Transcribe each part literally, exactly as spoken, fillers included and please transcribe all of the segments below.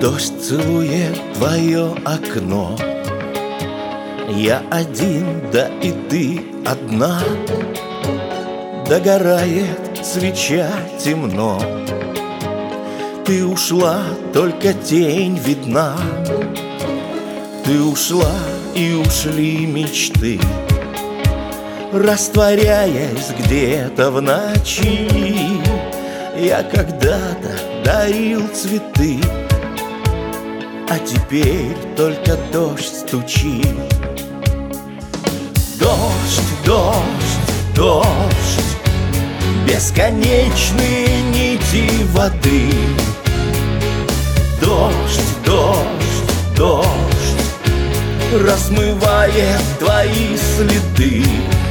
Дождь целует твое окно. Я один, да и ты одна. Догорает свеча, темно. Ты ушла, только тень видна. Ты ушла, и ушли мечты, растворяясь где-то в ночи. Я когда-то дарил цветы, а теперь только дождь стучит. Дождь, дождь, дождь, бесконечные нити воды. Дождь, дождь, дождь, размывает твои следы.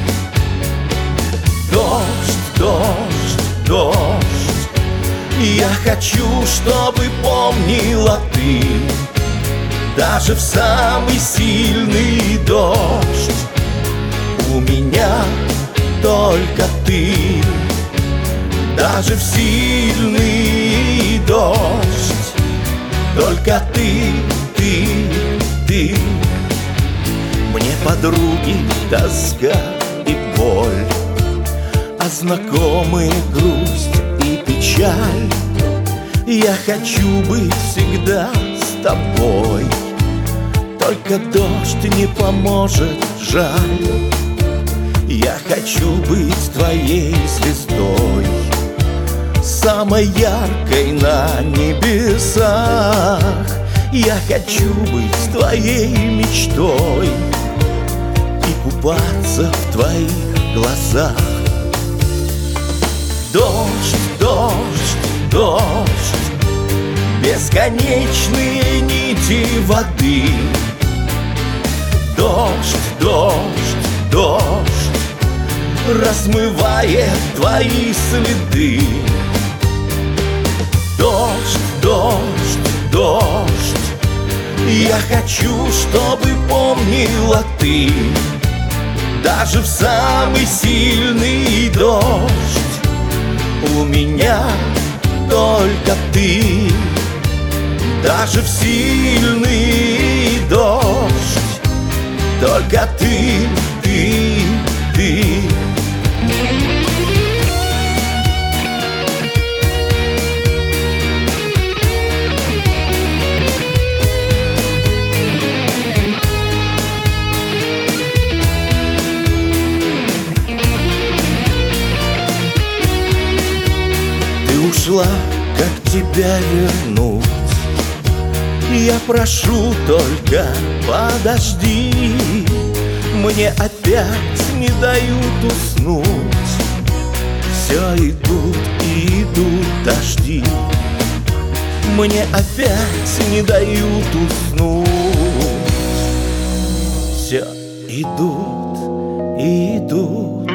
Дождь, дождь, дождь, я хочу, чтобы помнила ты. Даже в самый сильный дождь у меня только ты. Даже в сильный дождь только ты, ты, ты. Мне подруги тоска и боль, а знакомые грусть и печаль. Я хочу быть всегда с тобой, только дождь не поможет, жаль. Я хочу быть твоей звездой, самой яркой на небесах. Я хочу быть твоей мечтой и купаться в твоих глазах. Дождь, дождь, дождь, бесконечные нити воды. Дождь, дождь, дождь, размывает твои следы. Дождь, дождь, дождь, я хочу, чтобы помнила ты. Даже в самый сильный дождь у меня только ты. Даже в сильный дождь только ты, ты, ты. Ушла, как тебя вернуть? Я прошу, только подожди. Мне опять не дают уснуть. Все идут и идут дожди. Мне опять не дают уснуть. Все идут и идут